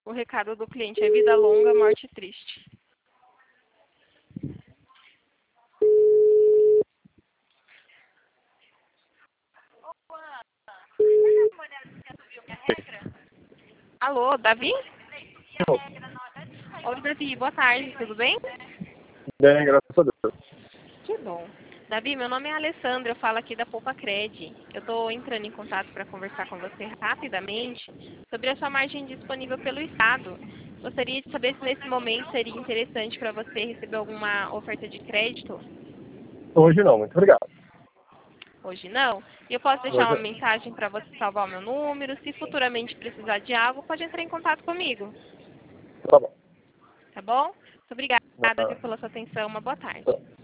O recado do cliente é vida longa, morte triste. Alô, Davi? Oi, Davi, boa tarde, tudo bem? Bem, graças a Deus. Que bom. Davi, meu nome é Alessandra, eu falo aqui da Poupa Cred. Eu estou entrando em contato para conversar com você rapidamente sobre a sua margem disponível pelo Estado. Gostaria de saber se nesse momento seria interessante para você receber alguma oferta de crédito. Hoje não, muito obrigado. Hoje não. E eu posso deixar Hoje uma não. mensagem para você salvar o meu número. Se futuramente precisar de algo, pode entrar em contato comigo. Tá bom. Tá bom? Muito obrigada, Ah, viu, pela sua atenção. Uma boa tá. tarde.